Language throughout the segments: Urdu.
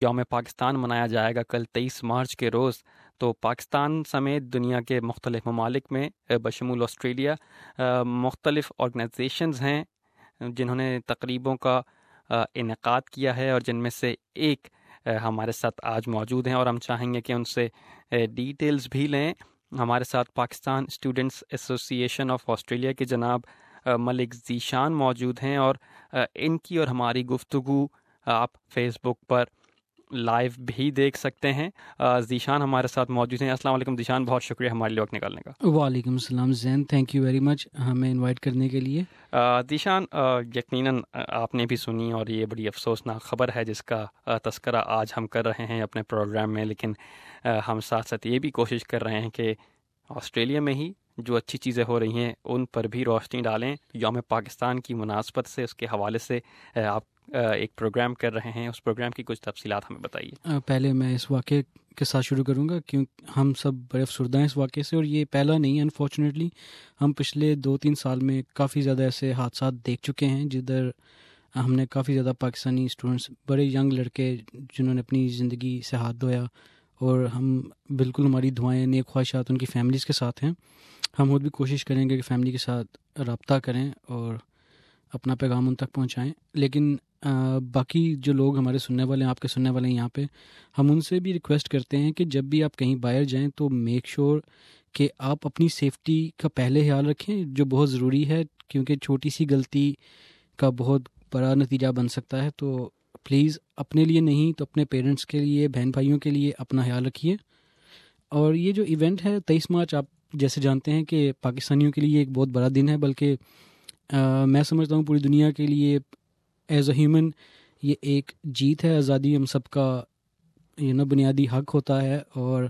یوم پاکستان منایا جائے گا کل 23 مارچ کے روز. تو پاکستان سمیت دنیا کے مختلف ممالک میں بشمول آسٹریلیا مختلف آرگنائزیشنز ہیں جنہوں نے تقریبوں کا انعقاد کیا ہے، اور جن میں سے ایک ہمارے ساتھ آج موجود ہیں، اور ہم چاہیں گے کہ ان سے ڈیٹیلز بھی لیں. ہمارے ساتھ پاکستان اسٹوڈنٹس ایسوسی ایشن آف آسٹریلیا کے جناب ملک ذیشان موجود ہیں، اور ان کی اور ہماری گفتگو آپ فیس بک پر لائیو بھی دیکھ سکتے ہیں. ذیشان ہمارے ساتھ موجود ہیں. السلام علیکم ذیشان، بہت شکریہ ہمارے لیے وقت نکالنے کا. وعلیکم السلام Zain, thank you very much ہمیں انوائٹ کرنے کے لیے. ذیشان، یقیناً آپ نے بھی سنی، اور یہ بڑی افسوسناک خبر ہے جس کا تذکرہ آج ہم کر رہے ہیں اپنے پروگرام میں، لیکن ہم ساتھ ساتھ یہ بھی کوشش کر رہے ہیں کہ آسٹریلیا میں ہی جو اچھی چیزیں ہو رہی ہیں ان پر بھی روشنی ڈالیں. یوم پاکستان کی مناسبت سے اس کے حوالے سے آپ ایک پروگرام کر رہے ہیں، اس پروگرام کی کچھ تفصیلات ہمیں بتائیے. پہلے میں اس واقعے کے ساتھ شروع کروں گا، کیونکہ ہم سب بڑے افسردہ ہیں اس واقعے سے، اور یہ پہلا نہیں ہے. انفارچونیٹلی ہم پچھلے 2-3 سال میں کافی زیادہ ایسے حادثات دیکھ چکے ہیں جدھر ہم نے کافی زیادہ پاکستانی اسٹوڈنٹس، بڑے ینگ لڑکے جنہوں نے اپنی زندگی سے ہاتھ دھویا، اور ہم بالکل، ہماری دعائیں، نیک خواہشات ان کی فیملیز کے ساتھ ہیں. ہم خود بھی کوشش کریں گے کہ فیملی کے ساتھ رابطہ کریں اور اپنا پیغام ان تک پہنچائیں. لیکن باقی جو لوگ ہمارے سننے والے ہیں، آپ کے سننے والے ہیں یہاں پہ، ہم ان سے بھی ریکویسٹ کرتے ہیں کہ جب بھی آپ کہیں باہر جائیں تو میک شور کہ آپ اپنی سیفٹی کا پہلے خیال رکھیں، جو بہت ضروری ہے، کیونکہ چھوٹی سی غلطی کا بہت بڑا نتیجہ بن سکتا ہے. تو پلیز اپنے لیے نہیں تو اپنے پیرنٹس کے لیے، بہن بھائیوں کے لیے اپنا خیال رکھیے. اور یہ جو ایونٹ ہے 23 مارچ، آپ جیسے جانتے ہیں کہ پاکستانیوں کے لیے ایک بہت بڑا دن ہے، بلکہ میں سمجھتا ہوں پوری دنیا کے لیے ایز اے ہیومن یہ ایک جیت ہے. آزادی ہم سب کا بنیادی حق ہوتا ہے، اور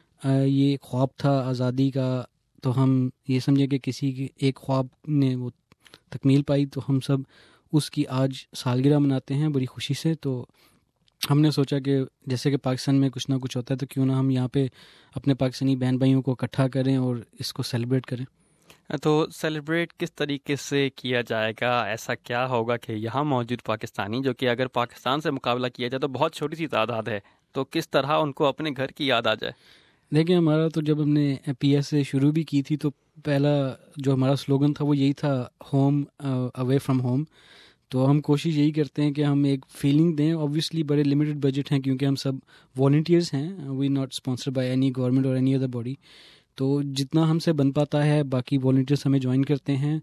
یہ خواب تھا آزادی کا. تو ہم یہ سمجھیں کہ کسی کے ایک خواب نے وہ تکمیل پائی، تو ہم سب اس کی آج سالگرہ مناتے ہیں بڑی خوشی سے. تو ہم نے سوچا کہ جیسے کہ پاکستان میں کچھ نہ کچھ ہوتا ہے تو کیوں نہ ہم یہاں پہ اپنے پاکستانی بہن بھائیوں کو اکٹھا کریں اور اس کو سیلیبریٹ کریں. تو سیلیبریٹ کس طریقے سے کیا جائے گا؟ ایسا کیا ہوگا کہ یہاں موجود پاکستانی، جو کہ اگر پاکستان سے مقابلہ کیا جائے تو بہت چھوٹی سی تعداد ہے، تو کس طرح ان کو اپنے گھر کی یاد آ جائے؟ دیکھیں، ہمارا تو جب ہم نے پی ایس سے شروع بھی کی تھی تو پہلا جو ہمارا سلوگن تھا وہ یہی تھا، ہوم اوے فرام ہوم. تو ہم کوشش یہی کرتے ہیں کہ ہم ایک فیلنگ دیں. اوبویسلی بڑے لمیٹڈ بجٹ ہیں کیونکہ ہم سب والنٹیئرس ہیں، we not sponsored by any government اور اینی ادر باڈی. تو جتنا ہم سے بن پاتا ہے، باقی والنٹیئرس ہمیں جوائن کرتے ہیں،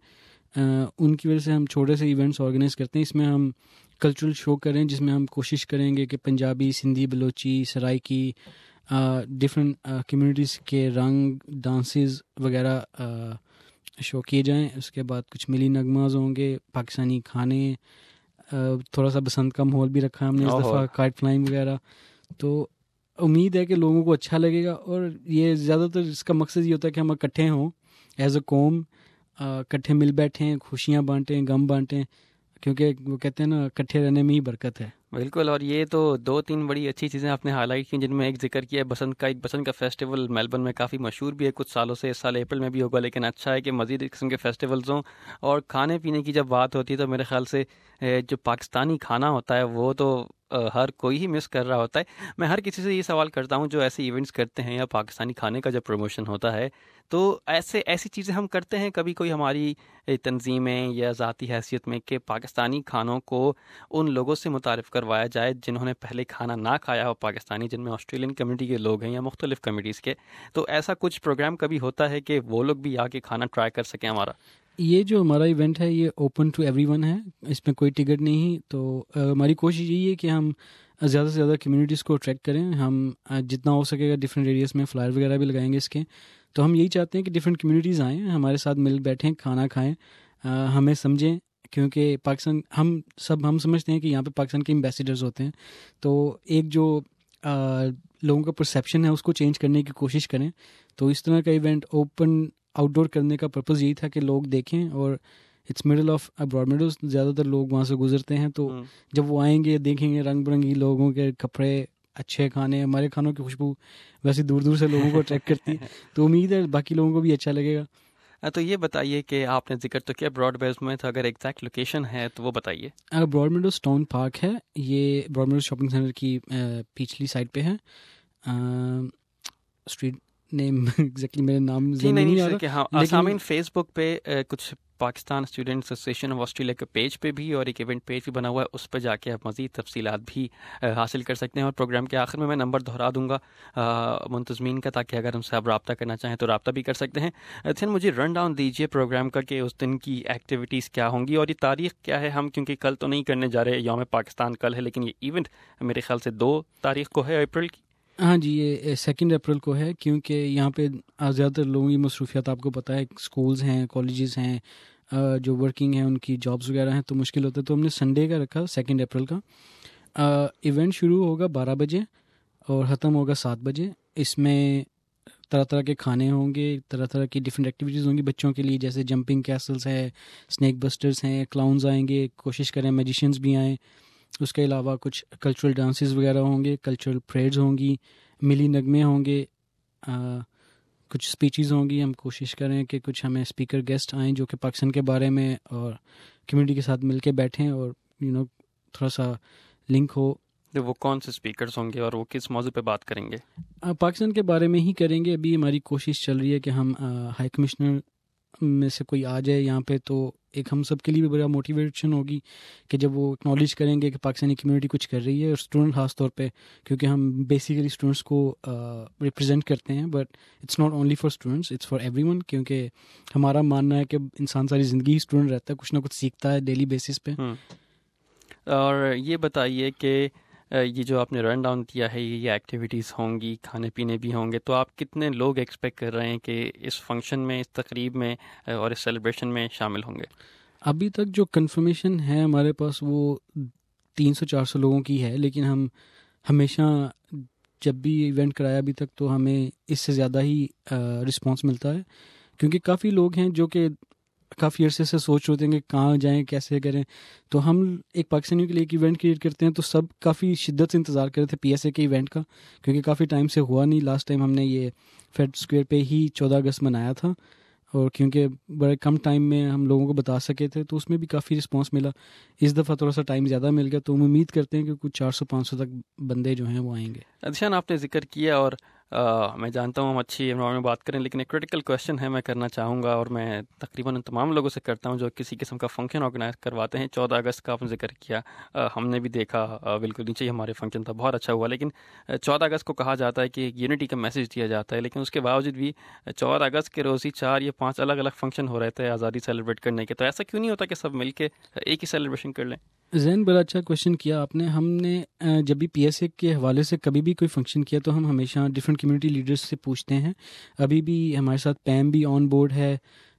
ان کی وجہ سے ہم چھوٹے سے ایونٹس آرگنائز کرتے ہیں. اس میں ہم کلچرل شو کریں جس میں ہم کوشش کریں گے کہ پنجابی، سندھی، بلوچی، سرائکی، ڈفرینٹ کمیونٹیز کے رنگ، ڈانسز وغیرہ شو کیے جائیں. اس کے بعد کچھ ملی نغماز ہوں گے، پاکستانی کھانے، تھوڑا سا بسنت کا ماحول بھی رکھا ہم نے اس دفعہ، کائٹ فلائنگ وغیرہ. تو امید ہے کہ لوگوں کو اچھا لگے گا. اور یہ زیادہ تر اس کا مقصد یہ ہوتا ہے کہ ہم اکٹھے ہوں ایز اے قوم، اکٹھے مل بیٹھیں، خوشیاں بانٹیں، غم بانٹیں، کیونکہ وہ کہتے ہیں نا، اکٹھے رہنے میں ہی برکت ہے. بالکل. اور یہ تو 2-3 بڑی اچھی چیزیں آپ نے ہائی لائٹ کی، جن میں ایک ذکر کیا ہے بسنت کا. ایک بسنت کا فیسٹیول میلبرن میں کافی مشہور بھی ہے کچھ سالوں سے، اس سال اپریل میں بھی ہوگا. لیکن اچھا ہے کہ مزید اس قسم کے فیسٹیولز ہوں. اور کھانے پینے کی جب بات ہوتی ہے تو میرے خیال سے جو پاکستانی کھانا ہوتا ہے وہ تو ہر کوئی ہی مس کر رہا ہوتا ہے. میں ہر کسی سے یہ سوال کرتا ہوں جو ایسے ایونٹس کرتے ہیں یا پاکستانی کھانے کا جب پروموشن ہوتا ہے تو ایسی چیزیں ہم کرتے ہیں کبھی کوئی ہماری تنظیمیں یا ذاتی حیثیت میں کہ پاکستانی کھانوں کو ان لوگوں سے متعارف کروایا جائے جنہوں نے پہلے کھانا نہ کھایا ہو پاکستانی، جن میں آسٹریلین کمیونٹی کے لوگ ہیں یا مختلف کمیونٹیز کے. تو ایسا کچھ پروگرام کبھی ہوتا ہے کہ وہ لوگ بھی آ کے کھانا ٹرائی کر سکیں ہمارا؟ یہ جو ہمارا ایونٹ ہے یہ اوپن ٹو ایوری ون ہے، اس میں کوئی ٹکٹ نہیں. تو ہماری کوشش یہی ہے کہ ہم زیادہ سے زیادہ کمیونٹیز کو اٹریکٹ کریں. ہم جتنا ہو سکے گا ڈفرینٹ ایریاز میں فلائر وغیرہ بھی لگائیں گے اس کے. تو ہم یہی چاہتے ہیں کہ ڈفرینٹ کمیونٹیز آئیں، ہمارے ساتھ مل بیٹھیں، کھانا کھائیں، ہمیں سمجھیں، کیونکہ پاکستان ہم سمجھتے ہیں کہ یہاں پہ پاکستان کے ایمبیسیڈرز ہوتے ہیں. تو ایک جو لوگوں کا پرسیپشن ہے اس کو چینج کرنے کی کوشش کریں. تو اس طرح کا ایونٹ اوپن آؤٹ ڈور کرنے کا پرپز یہی تھا کہ لوگ دیکھیں. اور it's middle of Broadmeadows, زیادہ تر لوگ وہاں سے گزرتے ہیں. تو جب وہ آئیں گے، دیکھیں گے رنگ برنگی لوگوں کے کپڑے، اچھے کھانے، ہمارے کھانوں کی خوشبو ویسے دور دور سے لوگوں کو اٹریکٹ کرتی ہے. تو امید ہے باقی لوگوں کو بھی اچھا لگے گا. تو یہ بتائیے کہ آپ نے ذکر تو کیا براڈ میڈوز میں، تو اگر ایگزیکٹ لوکیشن ہے تو وہ بتائیے. براڈ میڈوز ٹاؤن پارک ہے، یہ براڈ میڈوز شاپنگ سینٹر کی پچھلی سائڈ پہ ہے. اسٹریٹ نیم ایگزیکٹلی میرے نام ذہن میں نہیں آ کہ ہاں رہا، سامعین فیس بک پہ کچھ Pakistan student association of Australia کے پیج پہ بھی اور ایک ایونٹ پیج بھی بنا ہوا ہے، اس پہ جا کے آپ مزید تفصیلات بھی حاصل کر سکتے ہیں. اور پروگرام کے آخر میں نمبر دہرا دوں گا منتظمین کا، تاکہ اگر ہم سے آپ رابطہ کرنا چاہیں تو رابطہ بھی کر سکتے ہیں. اچھا مجھے رن ڈاؤن دیجیے پروگرام کا کہ اس دن کی ایکٹیویٹیز کیا ہوں گی اور یہ تاریخ کیا ہے. ہم کیونکہ کل تو نہیں کرنے جا رہے، یوم پاکستان کل ہے، لیکن یہ ایونٹ میرے خیال سے 2 تاریخ کو ہے اپریل کی. ہاں جی، یہ 2 اپریل کو ہے، کیونکہ یہاں پہ زیادہ تر لوگوں کی مصروفیات آپ کو پتہ ہے، اسکولز ہیں، کالجز ہیں، جو ورکنگ ہیں ان کی جابس وغیرہ ہیں، تو مشکل ہوتا ہے. تو ہم نے سنڈے کا رکھا 2 اپریل کا. ایونٹ شروع ہوگا 12 بجے اور ختم ہوگا 7 بجے. اس میں طرح طرح کے کھانے ہوں گے، طرح طرح کی ڈفرینٹ ایکٹیویٹیز ہوں گی بچوں کے لیے، جیسے جمپنگ کیسلز ہے، اسنیک بسٹرز ہیں، کلاؤنز آئیں گے، کوشش کریں میجیشینز بھی آئیں. اس کے علاوہ کچھ کلچرل ڈانسز وغیرہ ہوں گے، کلچرل پریڈز ہوں گی، ملی نغمے ہوں گے، کچھ اسپیچز ہوں گی. ہم کوشش کریں کہ کچھ ہمیں اسپیکر گیسٹ آئیں جو کہ پاکستان کے بارے میں اور کمیونٹی کے ساتھ مل کے بیٹھیں اور تھوڑا سا لنک ہو. تو وہ کون سے اسپیکرز ہوں گے اور وہ کس موضوع پہ بات کریں گے؟ پاکستان کے بارے میں ہی کریں گے. ابھی ہماری کوشش چل رہی ہے کہ ہم ہائی کمشنر میں سے کوئی آ جائے یہاں پہ، تو ایک ہم سب کے لیے بھی بڑا موٹیویشن ہوگی کہ جب وہ اکنالج کریں گے کہ پاکستانی کمیونٹی کچھ کر رہی ہے، اور اسٹوڈنٹ خاص طور پہ، کیونکہ ہم بیسیکلی اسٹوڈنٹس کو ریپرزینٹ کرتے ہیں. But it's not only for students, it's for everyone, کیونکہ ہمارا ماننا ہے کہ انسان ساری زندگی اسٹوڈنٹ رہتا ہے، کچھ نہ کچھ سیکھتا ہے ڈیلی بیسس پہ. اور یہ بتائیے کہ یہ جو آپ نے رن ڈاؤن کیا ہے، یہ ایکٹیویٹیز ہوں گی، کھانے پینے بھی ہوں گے، تو آپ کتنے لوگ ایکسپیکٹ کر رہے ہیں کہ اس فنکشن میں، اس تقریب میں اور اس سیلیبریشن میں شامل ہوں گے؟ ابھی تک جو کنفرمیشن ہے ہمارے پاس وہ 300-400 لوگوں کی ہے، لیکن ہم ہمیشہ جب بھی ایونٹ کرایا ابھی تک تو ہمیں اس سے زیادہ ہی رسپانس ملتا ہے، کیونکہ کافی لوگ ہیں جو کہ کافی عرصے سے سوچ رہے ہیں کہ کہاں جائیں، کیسے کریں. تو ہم ایک پاکستانیوں کے لیے ایک ایونٹ کریٹ کرتے ہیں، تو سب کافی شدت سے انتظار کر رہے تھے پی ایس اے کے ایونٹ کا، کیونکہ کافی ٹائم سے ہوا نہیں. لاسٹ ٹائم ہم نے یہ فیڈ اسکوئر پہ ہی 14 اگست منایا تھا، اور کیونکہ بڑے کم ٹائم میں ہم لوگوں کو بتا سکے تھے تو اس میں بھی کافی رسپانس ملا. اس دفعہ تھوڑا سا ٹائم زیادہ مل گیا، تو ہم امید کرتے ہیں کہ کچھ 400-500 تک بندے جو ہیں وہ آئیں گے. اچھا، آپ نے ذکر کیا اور میں جانتا ہوں ہم اچھی انوائرمنٹ میں بات کریں، لیکن ایک کریٹیکل کویشچن ہے، میں کرنا چاہوں گا، اور میں تقریباً ان تمام لوگوں سے کرتا ہوں جو کسی قسم کا فنکشن آرگنائز کرواتے ہیں. 14 اگست کا آپ نے ذکر کیا، ہم نے بھی دیکھا، بالکل نیچے ہی ہمارے فنکشن تھا، بہت اچھا ہوا. لیکن 14 اگست کو کہا جاتا ہے کہ یونٹی کا میسج دیا جاتا ہے، لیکن اس کے باوجود بھی 14 اگست کے روز ہی 4 یا 5 الگ الگ فنکشن ہو رہے تھے آزادی سیلیبریٹ کرنے کے. تو ایسا کیوں نہیں ہوتا کہ سب مل کے ایک ہی سیلیبریشن کر لیں؟ زین بڑا اچھا کویشچن کیا آپ نے. ہم نے جب بھی پی ایس اے کے حوالے سے کبھی بھی کوئی فنکشن کیا تو ہم ہمیشہ ڈفرینٹ کمیونٹی لیڈرز سے پوچھتے ہیں. ابھی بھی ہمارے ساتھ پیم بھی آن بورڈ ہے،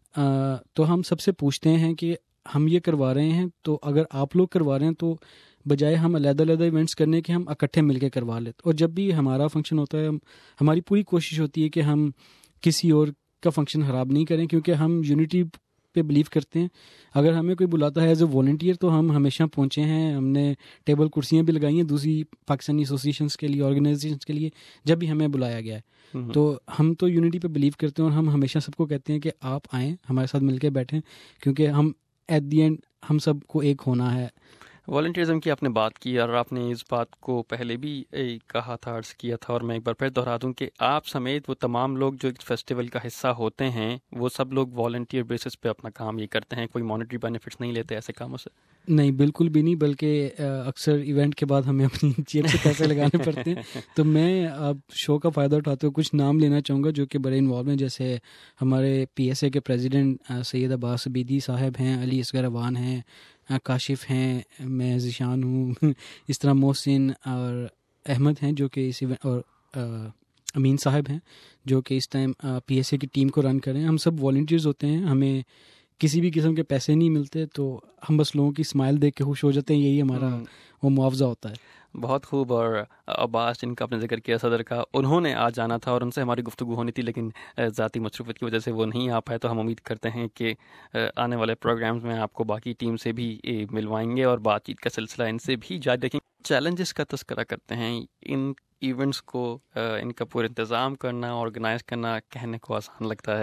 تو ہم سب سے پوچھتے ہیں کہ ہم یہ کروا رہے ہیں، تو اگر آپ لوگ کروا رہے ہیں تو بجائے ہم علیحدہ علیحدہ ایونٹس کرنے کے ہم اکٹھے مل کے کروا لیتے. اور جب بھی ہمارا فنکشن ہوتا ہے ہماری پوری کوشش ہوتی ہے کہ ہم کسی اور کا فنکشن خراب نہیں کریں، کیونکہ ہم یونٹی پہ بلیو کرتے ہیں. اگر ہمیں کوئی بلاتا ہے ایز اے والنٹیئر تو ہم ہمیشہ پہنچے ہیں. ہم نے ٹیبل کرسیاں بھی لگائی ہیں دوسری پاکستانی ایسوسیشنس کے لیے، آرگنائزیشنس کے لیے، جب بھی ہمیں بلایا گیا ہے. تو ہم تو یونٹی پہ بلیو کرتے ہیں، اور ہم ہمیشہ سب کو کہتے ہیں کہ آپ آئیں، ہمارے ساتھ مل کے بیٹھیں، کیونکہ ہم ایٹ دی اینڈ ہم سب کو ایک ہونا ہے. والنٹیئرزم کی آپ نے بات کی، اور آپ نے اس بات کو پہلے بھی کہا تھا، عرض کیا تھا، اور میں ایک بار پھر دہرا دوں کہ آپ سمیت وہ تمام لوگ جو اس فیسٹیول کا حصہ ہوتے ہیں وہ سب لوگ والنٹیئر بیسس پہ اپنا کام یہ کرتے ہیں، کوئی مانیٹری بینیفٹس نہیں لیتے ایسے کاموں سے؟ نہیں، بالکل بھی نہیں، بلکہ اکثر ایونٹ کے بعد ہمیں اپنی جیب سے پیسے لگانے پڑتے ہیں. تو میں اب شو کا فائدہ اٹھاتے ہوئے کچھ نام لینا چاہوں گا جو کہ بڑے انوالو ہیں، جیسے ہمارے پی ایس اے کے پریزیڈنٹ سید عباس عبیدی صاحب ہیں، علی اصغر اوان ہیں، کاشف ہیں، میں ذیشان ہوں، اس طرح محسن اور احمد ہیں جو کہ اس ایونٹ، اور امین صاحب ہیں جو کہ اس ٹائم پی ایس اے کی ٹیم کو رن کریں. ہم سب والنٹیئرز ہوتے ہیں، ہمیں کسی بھی قسم کے پیسے نہیں ملتے، تو ہم بس لوگوں کی اسمائل دیکھ کے خوش ہو جاتے ہیں، یہی ہمارا وہ معاوضہ ہوتا ہے. بہت خوب. اور عباس جن کا آپ نے ذکر کیا صدر کا، انہوں نے آج جانا تھا اور ان سے ہماری گفتگو ہونی تھی، لیکن ذاتی مصروفیت کی وجہ سے وہ نہیں آ پائے. تو ہم امید کرتے ہیں کہ آنے والے پروگرامز میں آپ کو باقی ٹیم سے بھی ملوائیں گے اور بات چیت کا سلسلہ ان سے بھی جاری رکھیں. چیلنجز کا تذکرہ کرتے ہیں. ان ایونٹس کو، ان کا پورا انتظام کرنا، آرگنائز کرنا کہنے کو آسان لگتا ہے،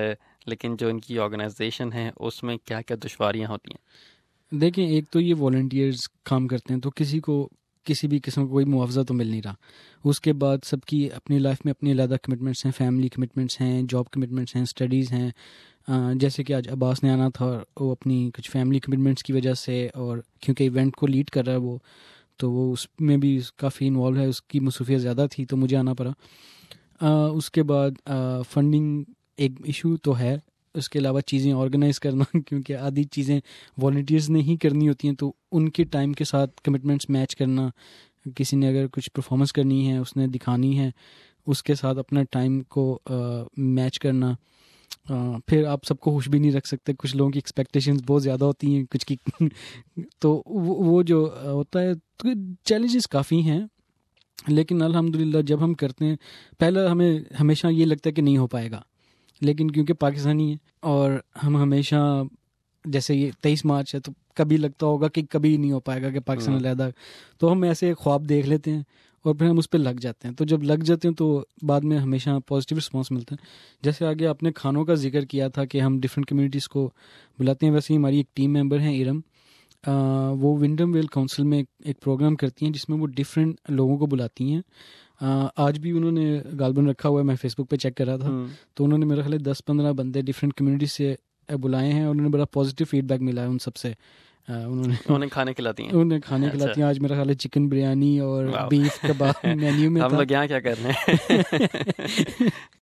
لیکن جو ان کی آرگنائزیشن ہے اس میں کیا کیا دشواریاں ہوتی ہیں؟ دیکھیں، ایک تو یہ والنٹیئرز کام کرتے ہیں تو کسی کو کسی بھی قسم کا کوئی معاوضہ تو مل نہیں رہا. اس کے بعد سب کی اپنی لائف میں اپنی علیحدہ کمٹمنٹس ہیں، فیملی کمٹمنٹس ہیں، جاب کمٹمنٹس ہیں، اسٹڈیز ہیں. جیسے کہ آج عباس نے آنا تھا، وہ اپنی کچھ فیملی کمٹمنٹس کی وجہ سے اور کیونکہ ایونٹ کو لیڈ کر رہا ہے وہ، تو وہ اس میں بھی کافی انوالو ہے، اس کی مصروفیت زیادہ تھی تو مجھے آنا پڑا. اس کے بعد فنڈنگ ایک ایشو تو ہے، اس کے علاوہ چیزیں آرگنائز کرنا کیونکہ آدھی چیزیں والنٹیئرز نے ہی کرنی ہوتی ہیں تو ان کے ٹائم کے ساتھ کمٹمنٹس میچ کرنا. کسی نے اگر کچھ پرفارمنس کرنی ہے، اس نے دکھانی ہے، اس کے ساتھ اپنا ٹائم کو میچ کرنا. پھر آپ سب کو خوش بھی نہیں رکھ سکتے، کچھ لوگوں کی ایکسپیکٹیشنز بہت زیادہ ہوتی ہیں کچھ کی تو وہ جو ہوتا ہے تو چیلنجز کافی ہیں. لیکن الحمدللہ جب ہم کرتے ہیں، پہلا ہمیں ہمیشہ یہ لگتا ہے کہ نہیں ہو پائے گا، لیکن کیونکہ پاکستانی ہیں اور ہم ہمیشہ جیسے یہ 23 مارچ ہے تو کبھی لگتا ہوگا کہ کبھی نہیں ہو پائے گا کہ پاکستان علیحدہ، تو ہم ایسے خواب دیکھ لیتے ہیں اور پھر ہم اس پہ لگ جاتے ہیں. تو جب لگ جاتے ہیں تو بعد میں ہمیشہ پازیٹیو رسپانس ملتا ہے. جیسے آگے آپ نے کھانوں کا ذکر کیا تھا کہ ہم ڈفرینٹ کمیونٹیز کو بلاتے ہیں، ویسے ہی ہماری ایک ٹیم ممبر ہیں ارم، وہ ونڈم ویل کونسل میں ایک پروگرام کرتی ہیں جس میں وہ ڈفرینٹ لوگوں کو بلاتی ہیں. آج بھی انہوں نے غالباً رکھا ہوا ہے، میں فیس بک پہ چیک کر رہا تھا تو انہوں نے میرا خیال 10-15 بندے ڈفرینٹ کمیونٹی سے بلائے ہیں اور انہوں نے بڑا پازیٹیو فیڈ بیک ملا ہے ان سب سے. انہوں نے کھانے کھلاتی ہیں، انہوں نے کھانے کھلاتی ہیں. آج میرا خیال ہے چکن بریانی اور بیف کباب مینیو میں ہم تھا. لوگ یہاں کیا کر رہے ہیں